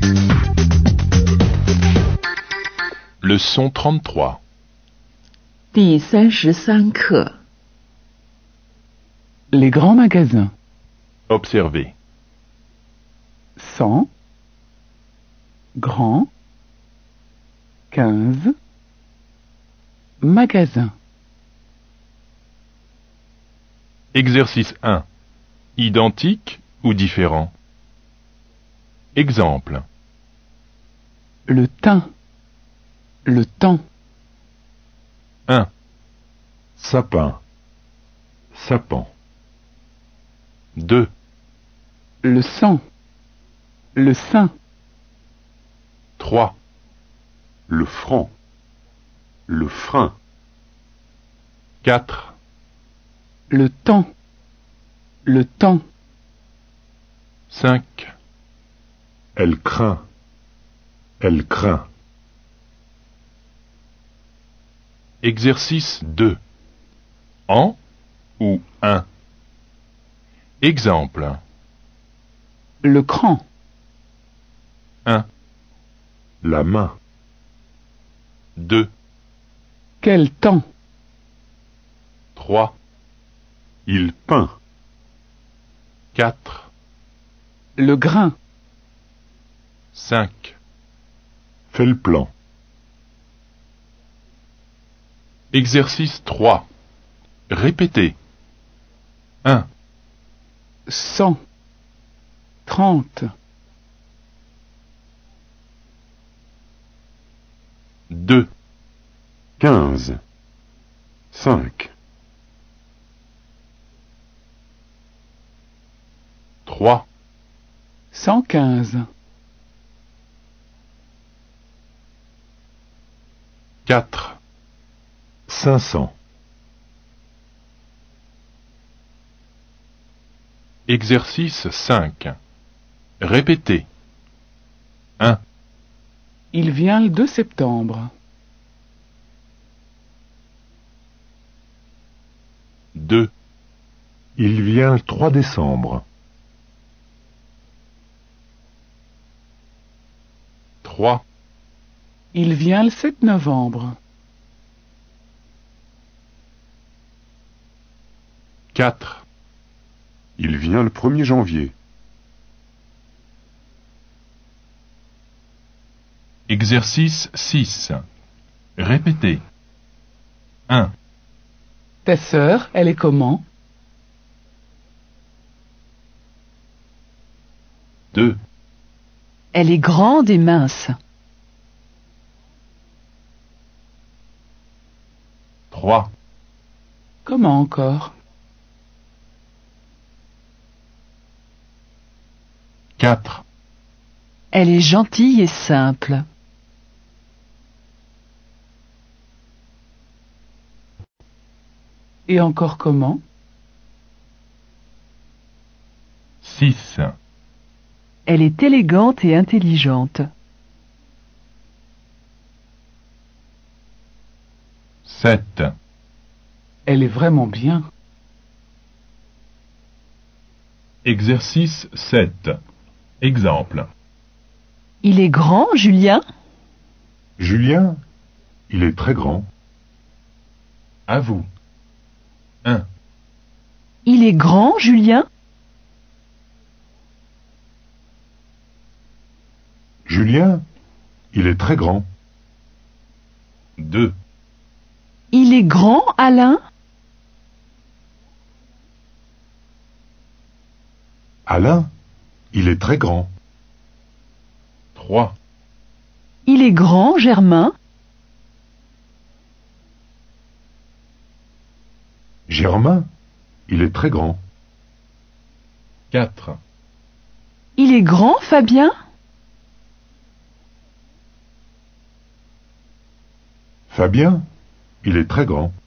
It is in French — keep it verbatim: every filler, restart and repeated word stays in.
Leçon trente-trois. 第三十三课 Les grands magasins. Observez. cent, grand, quinze, magasin. Exercice un. Identique ou différent? Exemple. Le teint, le temps. un. Sapin, sapin. deux. Le sang, le sein. trois. Le franc, le frein. quatre. Le temps, le temps. cinq. Elle craint, elle craint. Exercice deux. En ou un? Exemple. Le cran, un. La main, deux. quel temps. trois. il peint. quatre. Le grain, cinq. Fait le plan. Exercice trois. Répétez. un. cent, trente. deux. Quinze, cinq. trois. cent quinze. quatre. Cinq cents. Exercice cinq. Répétez. un. Il vient le deux septembre. deux. Il vient le trois décembre. trois. Il vient le sept novembre. quatre. Il vient le premier janvier. Exercice six. Répétez. un. Ta sœur, elle est comment? deux. Elle est grande et mince. trois. Comment encore? quatre. Elle est gentille et simple. Et encore comment? six. Elle est élégante et intelligente. sept. Elle est vraiment bien. Exercice sept. Exemple. Il est grand, Julien? Julien, il est très grand. À vous. un. Il est grand, Julien? Julien, il est très grand. deux. Il est grand, Alain? Alain, il est très grand. trois. Il est grand, Germain? Germain, il est très grand. quatre. Il est grand, Fabien? Fabien, il est très grand.